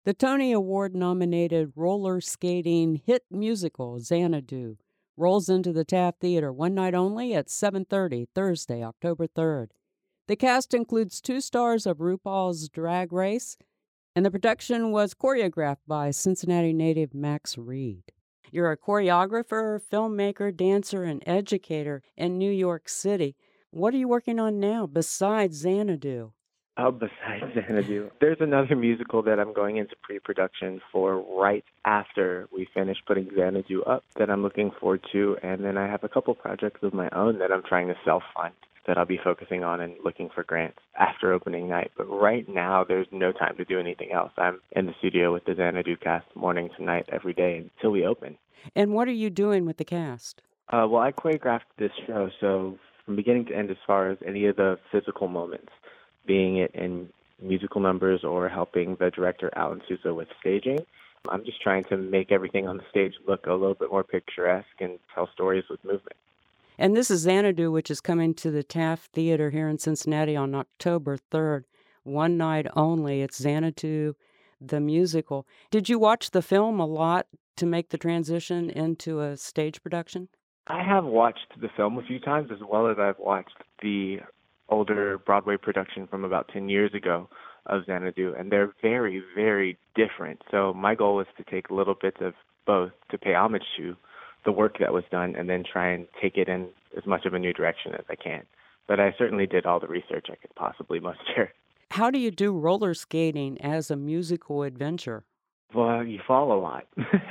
The Tony Award nominated roller skating hit musical Xanadu rolls into the Taft Theater one night only at 7:30 Thursday, October 3rd. The cast includes two stars of RuPaul's Drag Race, and the production was choreographed by Cincinnati native Max Reed. You're a choreographer, filmmaker, dancer, and educator in New York City. What are you working on now besides Xanadu? Oh, besides Xanadu, there's another musical that I'm going into pre-production for right after we finish putting Xanadu up that I'm looking forward to, and then I have a couple projects of my own that I'm trying to self-fund that I'll be focusing on and looking for grants after opening night. But right now, there's no time to do anything else. I'm in the studio with the Xanadu cast morning to night every day until we open. And what are you doing with the cast? Well, I choreographed this show, so from beginning to end, as far as any of the physical moments, being it in musical numbers or helping the director Alan Sousa with staging, I'm just trying to make everything on the stage look a little bit more picturesque and tell stories with movement. And this is Xanadu, which is coming to the Taft Theater here in Cincinnati on October 3rd. One night only. It's Xanadu, the musical. Did you watch the film a lot to make the transition into a stage production? I have watched the film a few times as well as I've watched the older Broadway production from about 10 years ago of Xanadu, and they're very, very different. So my goal is to take little bits of both to pay homage to the work that was done and then try and take it in as much of a new direction as I can. But I certainly did all the research I could possibly muster. How do you do roller skating as a musical adventure? Well, you fall a lot.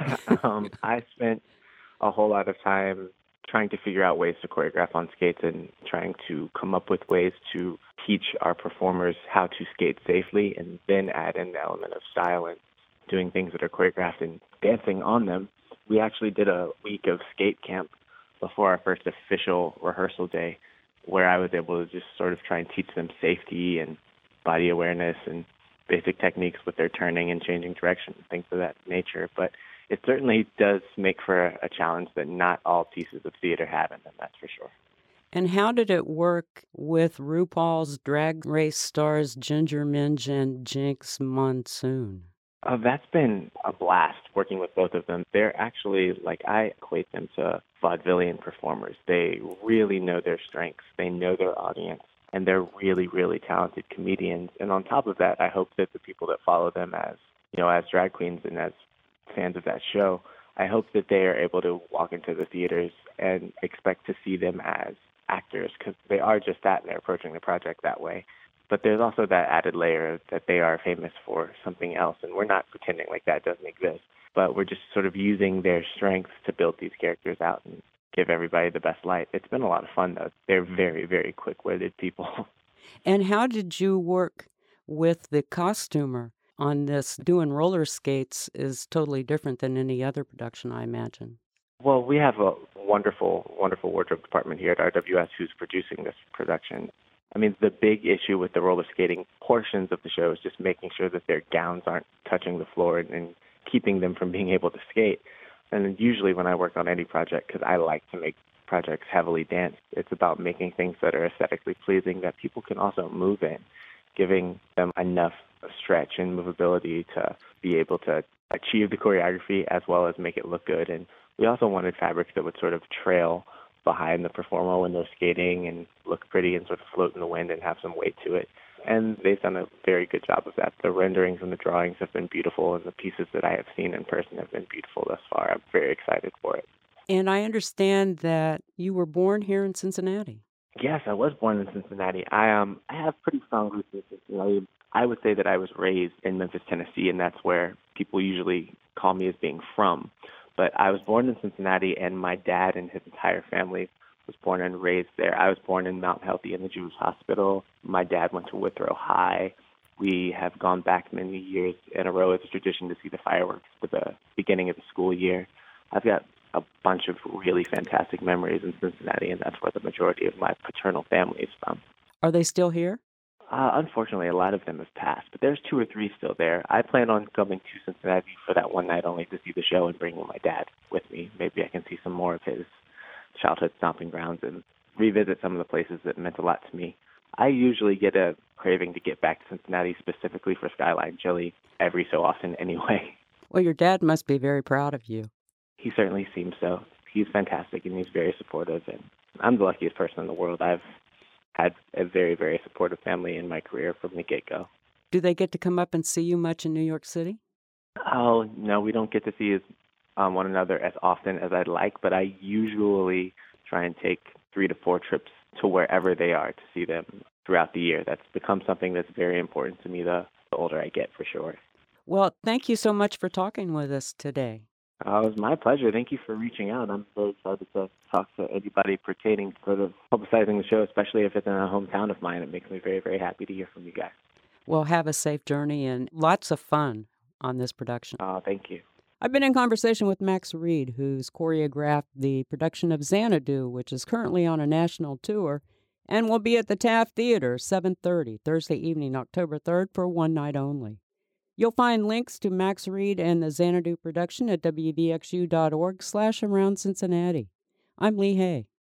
I spent a whole lot of time trying to figure out ways to choreograph on skates and trying to come up with ways to teach our performers how to skate safely and then add in the element of style and doing things that are choreographed and dancing on them. We actually did a week of skate camp before our first official rehearsal day where I was able to just sort of try and teach them safety and body awareness and basic techniques with their turning and changing direction, things of that nature. But it certainly does make for a challenge that not all pieces of theater have in them, that's for sure. And how did it work with RuPaul's Drag Race stars Ginger Minj and Jinx Monsoon? That's been a blast working with both of them. They're actually, like, I equate them to vaudevillian performers. They really know their strengths, they know their audience, and they're really, really talented comedians. And on top of that, I hope that the people that follow them as, as drag queens and as fans of that show, I hope that they are able to walk into the theaters and expect to see them as actors because they are just that and they're approaching the project that way. But there's also that added layer that they are famous for something else, and we're not pretending like that doesn't exist. But we're just sort of using their strengths to build these characters out and give everybody the best light. It's been a lot of fun, though. They're very, very quick-witted people. And how did you work with the costumer on this? Doing roller skates is totally different than any other production, I imagine. Well, we have a wonderful, wonderful wardrobe department here at RWS who's producing this production. I mean, the big issue with the roller skating portions of the show is just making sure that their gowns aren't touching the floor and keeping them from being able to skate. And usually when I work on any project, because I like to make projects heavily danced, it's about making things that are aesthetically pleasing that people can also move in, giving them enough stretch and movability to be able to achieve the choreography as well as make it look good. And we also wanted fabrics that would sort of trail behind the performer when they're skating and look pretty and sort of float in the wind and have some weight to it. And they've done a very good job of that. The renderings and the drawings have been beautiful, and the pieces that I have seen in person have been beautiful thus far. I'm very excited for it. And I understand that you were born here in Cincinnati. Yes, I was born in Cincinnati. I have pretty strong roots in Cincinnati. I would say that I was raised in Memphis, Tennessee, and that's where people usually call me as being from. But I was born in Cincinnati, and my dad and his entire family was born and raised there. I was born in Mount Healthy in the Jewish Hospital. My dad went to Withrow High. We have gone back many years in a row as a tradition to see the fireworks for the beginning of the school year. I've got a bunch of really fantastic memories in Cincinnati, and that's where the majority of my paternal family is from. Are they still here? Unfortunately, a lot of them have passed, but there's two or three still there. I plan on coming to Cincinnati for that one night only to see the show and bringing my dad with me. Maybe I can see some more of his childhood stomping grounds and revisit some of the places that meant a lot to me. I usually get a craving to get back to Cincinnati specifically for Skyline Chili every so often anyway. Well, your dad must be very proud of you. He certainly seems so. He's fantastic and he's very supportive, and I'm the luckiest person in the world. I've had a very, very supportive family in my career from the get-go. Do they get to come up and see you much in New York City? Oh, no, we don't get to see one another as often as I'd like, but I usually try and take 3 to 4 trips to wherever they are to see them throughout the year. That's become something that's very important to me the older I get, for sure. Well, thank you so much for talking with us today. It was my pleasure. Thank you for reaching out. I'm very excited to talk to anybody pertaining to sort of publicizing the show, especially if it's in a hometown of mine. It makes me very, very happy to hear from you guys. Well, have a safe journey and lots of fun on this production. Thank you. I've been in conversation with Max Reed, who's choreographed the production of Xanadu, which is currently on a national tour and will be at the Taft Theater 7:30 Thursday evening, October 3rd for one night only. You'll find links to Max Reed and the Xanadu production at wvxu.org/around Cincinnati. I'm Lee Hay.